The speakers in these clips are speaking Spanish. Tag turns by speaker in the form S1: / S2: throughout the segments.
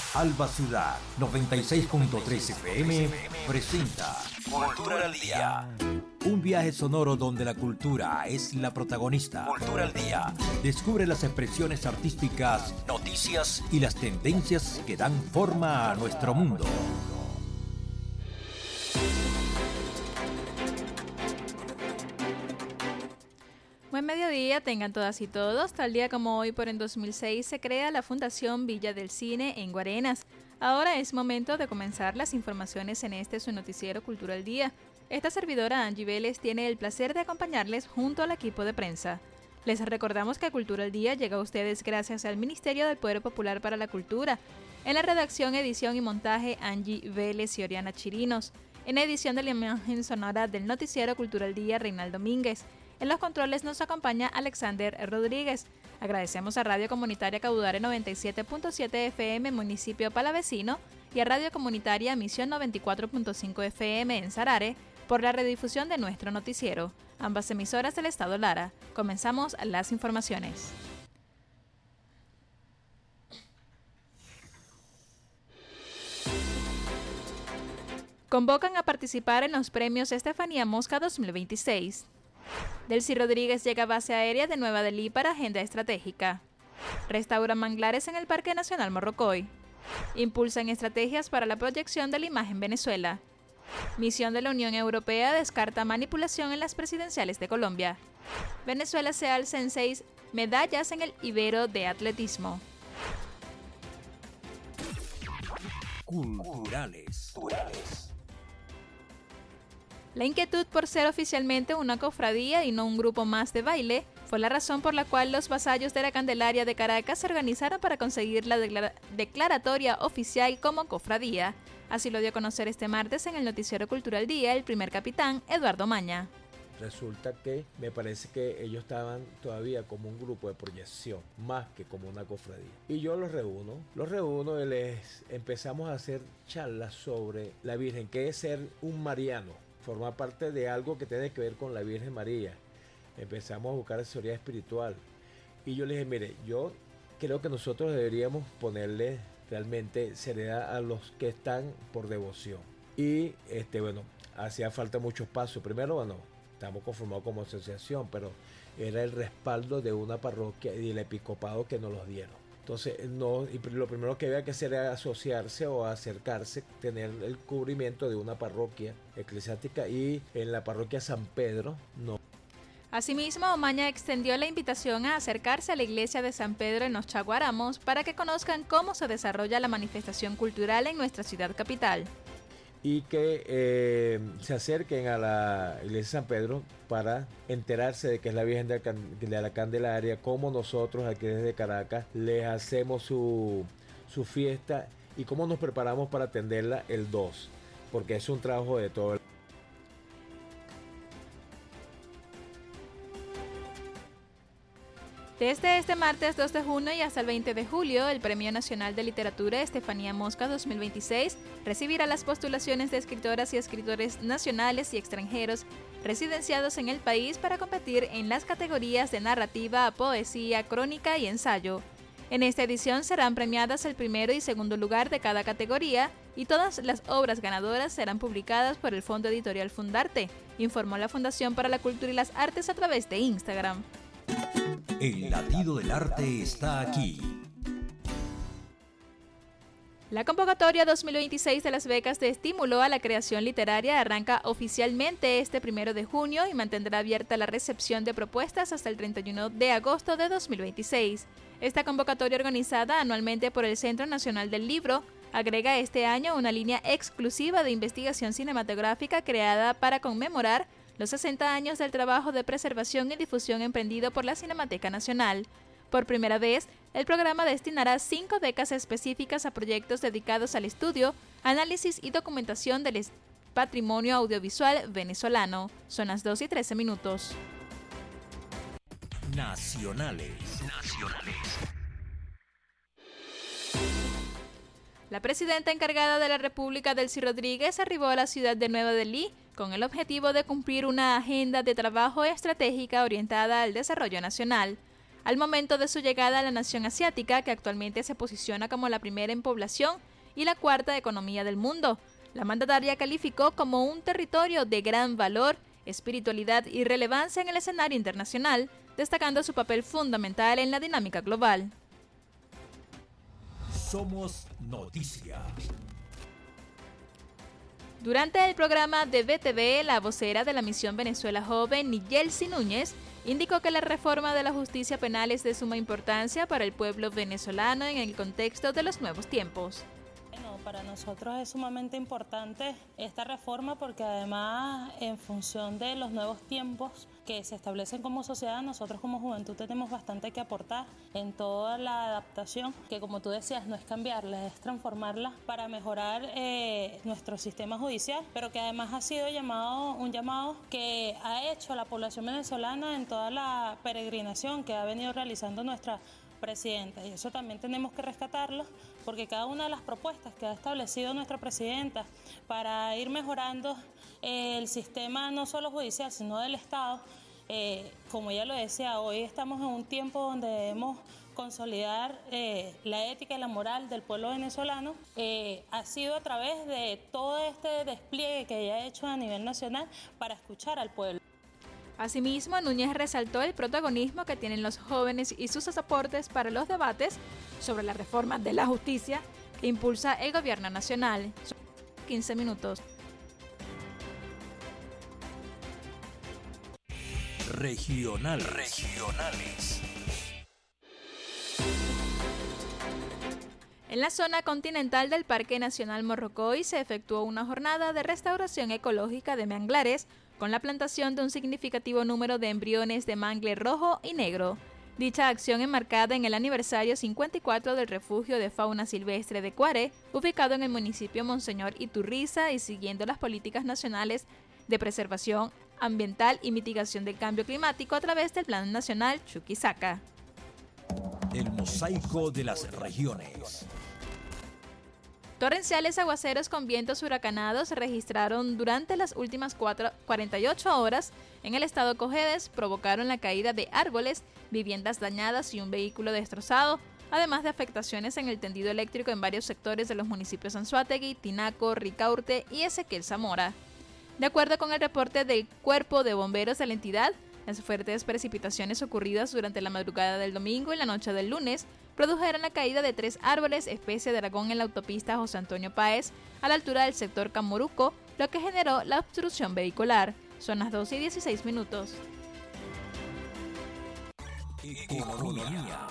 S1: Alba Ciudad 96.3 FM presenta Cultura al Día. Un viaje sonoro donde la cultura es la protagonista. Cultura al Día. Descubre las expresiones artísticas, noticias y las tendencias que dan forma a nuestro mundo.
S2: Buen mediodía, tengan todas y todos. Tal día como hoy, por en 2006, se crea la Fundación Villa del Cine en Guarenas. Ahora es momento de comenzar las informaciones en su noticiero Cultura al Día. Esta servidora, Angie Vélez, tiene el placer de acompañarles junto al equipo de prensa. Les recordamos que Cultura al Día llega a ustedes gracias al Ministerio del Poder Popular para la Cultura. En la redacción, edición y montaje, Angie Vélez y Oriana Chirinos. En edición de la imagen sonora del noticiero Cultura al Día, Reinaldo Domínguez. En los controles nos acompaña Alexander Rodríguez. Agradecemos a Radio Comunitaria Caudare 97.7 FM, municipio palavecino, y a Radio Comunitaria Misión 94.5 FM en Sarare por la redifusión de nuestro noticiero. Ambas emisoras del Estado Lara. Comenzamos las informaciones. Convocan a participar en los premios Estefanía Mosca 2026. Delcy Rodríguez llega a base aérea de Nueva Delhi para agenda estratégica. Restauran manglares en el Parque Nacional Morrocoy. Impulsan estrategias para la proyección de la imagen Venezuela. Misión de la Unión Europea descarta manipulación en las presidenciales de Colombia. Venezuela se alza en 6 medallas en el Ibero de atletismo.
S1: Culturales.
S2: La inquietud por ser oficialmente una cofradía y no un grupo más de baile fue la razón por la cual los vasallos de la Candelaria de Caracas se organizaron para conseguir la declaratoria oficial como cofradía. Así lo dio a conocer este martes en el Noticiero Cultural Día el primer capitán, Eduardo Maña.
S3: Resulta que me parece que ellos estaban todavía como un grupo de proyección, más que como una cofradía. Y yo los reúno y les empezamos a hacer charlas sobre la Virgen, que es ser un mariano. Forma parte de algo que tiene que ver con la Virgen María. Empezamos a buscar asesoría espiritual. Y yo les dije, mire, yo creo que nosotros deberíamos ponerle realmente seriedad a los que están por devoción. Y hacía falta muchos pasos. Primero, estamos conformados como asociación, pero era el respaldo de una parroquia y del episcopado que nos los dieron. Entonces, lo primero que había que hacer era asociarse o acercarse, tener el cubrimiento de una parroquia eclesiástica, y en la parroquia San Pedro no.
S2: Asimismo, Maña extendió la invitación a acercarse a la iglesia de San Pedro en los Chaguaramos para que conozcan cómo se desarrolla la manifestación cultural en nuestra ciudad capital.
S3: Y que se acerquen a la iglesia de San Pedro para enterarse de que es la Virgen de la Candelaria, como nosotros aquí desde Caracas les hacemos su fiesta y cómo nos preparamos para atenderla el 2, porque es un trabajo de todo el...
S2: Desde este martes 2 de junio y hasta el 20 de julio, el Premio Nacional de Literatura Estefanía Mosca 2026 recibirá las postulaciones de escritoras y escritores nacionales y extranjeros residenciados en el país para competir en las categorías de narrativa, poesía, crónica y ensayo. En esta edición serán premiadas el primero y segundo lugar de cada categoría y todas las obras ganadoras serán publicadas por el Fondo Editorial Fundarte, informó la Fundación para la Cultura y las Artes a través de Instagram.
S1: El latido del arte está aquí.
S2: La convocatoria 2026 de las becas de estímulo a la creación literaria arranca oficialmente este 1 de junio y mantendrá abierta la recepción de propuestas hasta el 31 de agosto de 2026. Esta convocatoria, organizada anualmente por el Centro Nacional del Libro, agrega este año una línea exclusiva de investigación cinematográfica creada para conmemorar los 60 años del trabajo de preservación y difusión emprendido por la Cinemateca Nacional. Por primera vez, el programa destinará 5 becas específicas a proyectos dedicados al estudio, análisis y documentación del patrimonio audiovisual venezolano. Son las 2:13.
S1: Nacionales.
S2: La presidenta encargada de la República, Delcy Rodríguez, arribó a la ciudad de Nueva Delhi con el objetivo de cumplir una agenda de trabajo estratégica orientada al desarrollo nacional. al momento de su llegada a la nación asiática, que actualmente se posiciona como la primera en población y la cuarta economía del mundo. La mandataria calificó como un territorio de gran valor, espiritualidad y relevancia en el escenario internacional, destacando su papel fundamental en la dinámica global.
S1: Somos Noticia.
S2: Durante el programa de BTV, la vocera de la Misión Venezuela Joven, Niyelsi Núñez, indicó que la reforma de la justicia penal es de suma importancia para el pueblo venezolano en el contexto de los nuevos tiempos.
S4: Para nosotros es sumamente importante esta reforma porque además en función de los nuevos tiempos que se establecen como sociedad, nosotros como juventud tenemos bastante que aportar en toda la adaptación, que como tú decías no es cambiarla, es transformarla para mejorar nuestro sistema judicial, pero que además ha sido un llamado que ha hecho la población venezolana en toda la peregrinación que ha venido realizando nuestra presidenta, y eso también tenemos que rescatarlo porque cada una de las propuestas que ha establecido nuestra presidenta para ir mejorando el sistema no solo judicial sino del Estado, como ella lo decía, hoy estamos en un tiempo donde debemos consolidar la ética y la moral del pueblo venezolano, ha sido a través de todo este despliegue que ella ha hecho a nivel nacional para escuchar al pueblo.
S2: Asimismo, Núñez resaltó el protagonismo que tienen los jóvenes y sus aportes para los debates sobre la reforma de la justicia que impulsa el gobierno nacional. 15 minutos.
S1: Regionales.
S2: En la zona continental del Parque Nacional Morrocoy se efectuó una jornada de restauración ecológica de manglares con la plantación de un significativo número de embriones de mangle rojo y negro. Dicha acción enmarcada en el aniversario 54 del Refugio de Fauna Silvestre de Cuaré, ubicado en el municipio Monseñor Iturriza y siguiendo las políticas nacionales de preservación ambiental y mitigación del cambio climático a través del Plan Nacional Chuquisaca.
S1: El mosaico de las regiones.
S2: Torrenciales aguaceros con vientos huracanados se registraron durante las últimas 48 horas en el estado Cojedes, provocaron la caída de árboles, viviendas dañadas y un vehículo destrozado, además de afectaciones en el tendido eléctrico en varios sectores de los municipios Anzoátegui, Tinaco, Ricaurte y Ezequiel Zamora. De acuerdo con el reporte del Cuerpo de Bomberos de la entidad, las fuertes precipitaciones ocurridas durante la madrugada del domingo y la noche del lunes produjeron la caída de 3 árboles especie de dragón en la autopista José Antonio Páez a la altura del sector Camoruco, lo que generó la obstrucción vehicular. Son las 12 y 16 minutos.
S1: Economía.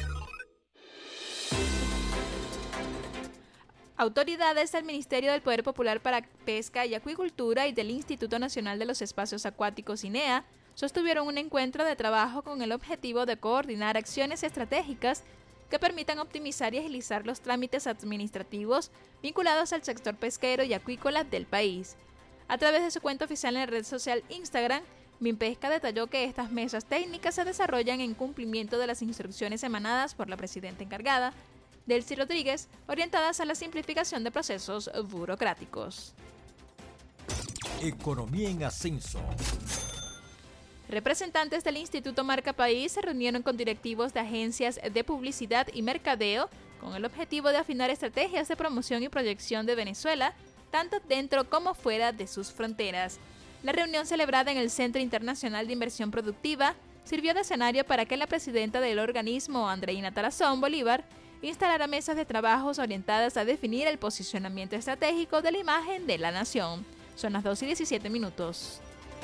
S2: Autoridades del Ministerio del Poder Popular para Pesca y Acuicultura y del Instituto Nacional de los Espacios Acuáticos INEA sostuvieron un encuentro de trabajo con el objetivo de coordinar acciones estratégicas que permitan optimizar y agilizar los trámites administrativos vinculados al sector pesquero y acuícola del país. A través de su cuenta oficial en la red social Instagram, Minpesca detalló que estas mesas técnicas se desarrollan en cumplimiento de las instrucciones emanadas por la presidenta encargada, Delcy Rodríguez, orientadas a la simplificación de procesos burocráticos.
S1: Economía en ascenso.
S2: Representantes del Instituto Marca País se reunieron con directivos de agencias de publicidad y mercadeo con el objetivo de afinar estrategias de promoción y proyección de Venezuela, tanto dentro como fuera de sus fronteras. La reunión celebrada en el Centro Internacional de Inversión Productiva sirvió de escenario para que la presidenta del organismo, Andreina Tarazón Bolívar, instalara mesas de trabajos orientadas a definir el posicionamiento estratégico de la imagen de la nación. Son las 2 y 17 minutos.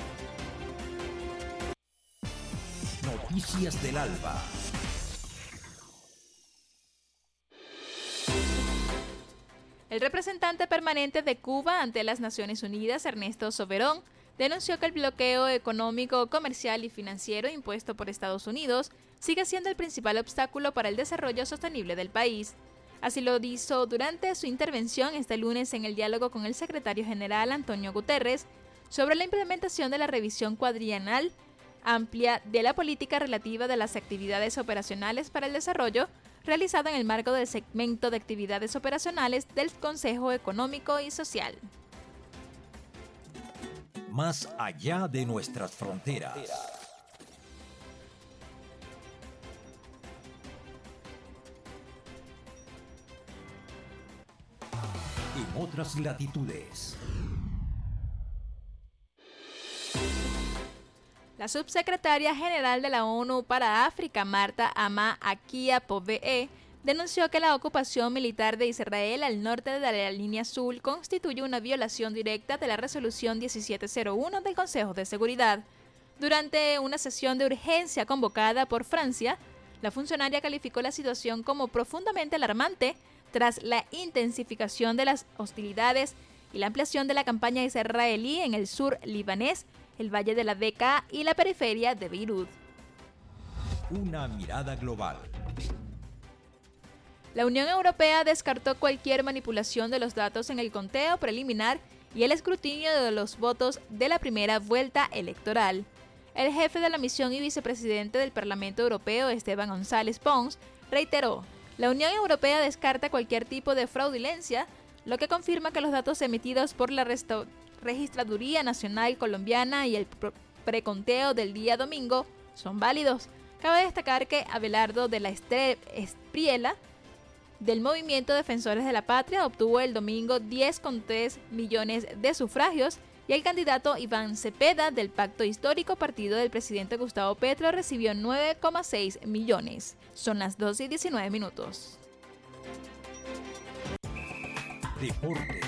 S1: Noticias del Alba.
S2: El representante permanente de Cuba ante las Naciones Unidas, Ernesto Soberón, denunció que el bloqueo económico, comercial y financiero impuesto por Estados Unidos sigue siendo el principal obstáculo para el desarrollo sostenible del país. Así lo hizo durante su intervención este lunes en el diálogo con el secretario general Antonio Guterres sobre la implementación de la revisión cuadrienal amplia de la política relativa de las actividades operacionales para el desarrollo, realizada en el marco del segmento de actividades operacionales del Consejo Económico y Social.
S1: Más allá de nuestras fronteras. otras latitudes.
S2: La subsecretaria general de la ONU para África, Marta Ama Akia Povee, denunció que la ocupación militar de Israel al norte de la línea azul constituye una violación directa de la resolución 1701 del Consejo de Seguridad. Durante una sesión de urgencia convocada por Francia, la funcionaria calificó la situación como profundamente alarmante tras la intensificación de las hostilidades y la ampliación de la campaña israelí en el sur libanés, el Valle de la Bekaa y la periferia de Beirut.
S1: Una mirada global.
S2: La Unión Europea descartó cualquier manipulación de los datos en el conteo preliminar y el escrutinio de los votos de la primera vuelta electoral. El jefe de la misión y vicepresidente del Parlamento Europeo, Esteban González Pons, reiteró: la Unión Europea descarta cualquier tipo de fraudulencia, lo que confirma que los datos emitidos por la Registraduría Nacional Colombiana y el preconteo del día domingo son válidos. Cabe destacar que Abelardo de la Espriella, del Movimiento Defensores de la Patria, obtuvo el domingo 10,3 millones de sufragios y el candidato Iván Cepeda, del Pacto Histórico Partido del presidente Gustavo Petro, recibió 9,6 millones. Son las 12:19.
S1: Deporte.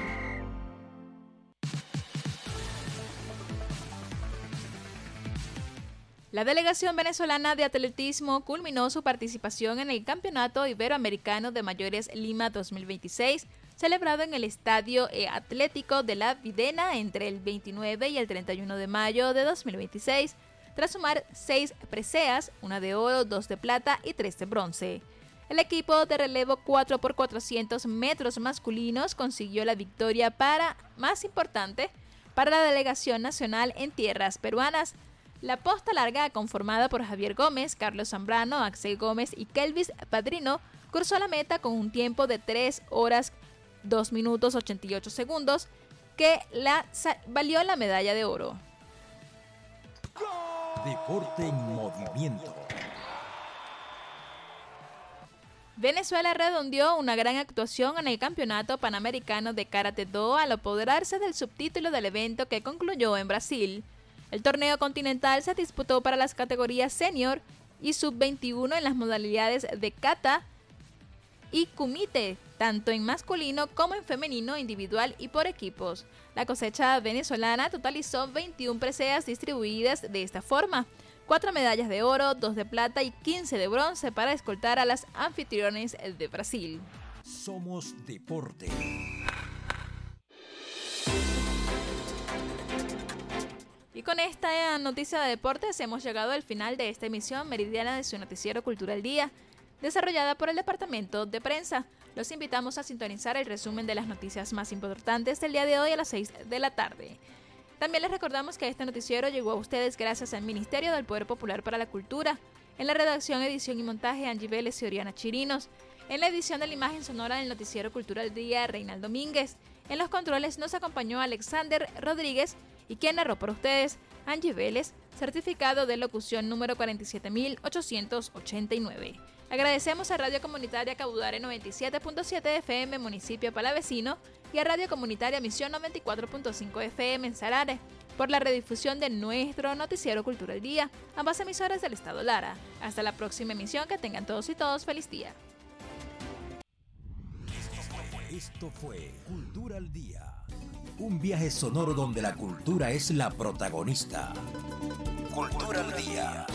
S2: La delegación venezolana de atletismo culminó su participación en el Campeonato Iberoamericano de Mayores Lima 2026, celebrado en el Estadio Atlético de la Videna entre el 29 y el 31 de mayo de 2026, tras sumar 6 preseas, 1 de oro, 2 de plata y 3 de bronce. El equipo de relevo 4x400 metros masculinos consiguió la victoria más importante para la delegación nacional en tierras peruanas. La posta larga, conformada por Javier Gómez, Carlos Zambrano, Axel Gómez y Kelvis Padrino, cruzó la meta con un tiempo de 3 horas 2 minutos 88 segundos, que valió la medalla de oro.
S1: Deporte en movimiento.
S2: Venezuela redondeó una gran actuación en el Campeonato Panamericano de Karate-Do al apoderarse del subtítulo del evento que concluyó en Brasil. El torneo continental se disputó para las categorías senior y sub-21 en las modalidades de kata y kumite, tanto en masculino como en femenino, individual y por equipos. La cosecha venezolana totalizó 21 preseas distribuidas de esta forma: 4 medallas de oro, 2 de plata y 15 de bronce para escoltar a las anfitriones de Brasil.
S1: Somos Deporte.
S2: Y con esta noticia de deportes hemos llegado al final de esta emisión meridiana de su noticiero Cultura al Día, desarrollada por el Departamento de Prensa. Los invitamos a sintonizar el resumen de las noticias más importantes del día de hoy a las 6 de la tarde. También les recordamos que este noticiero llegó a ustedes gracias al Ministerio del Poder Popular para la Cultura. En la redacción, edición y montaje, Angie Vélez y Oriana Chirinos. En la edición de la imagen sonora del noticiero Cultura al Día, Reinaldo Domínguez. En los controles nos acompañó Alexander Rodríguez y quien narró por ustedes, Angie Vélez, certificado de locución número 47.889. Agradecemos a Radio Comunitaria Cabudare 97.7 FM, municipio Palavecino, y a Radio Comunitaria Misión 94.5 FM en Sarare, por la redifusión de nuestro noticiero Cultura al Día, ambas emisoras del Estado Lara. Hasta la próxima emisión, que tengan todos y todos feliz día.
S1: Esto fue Cultura al Día. Un viaje sonoro donde la cultura es la protagonista. Cultura al Día.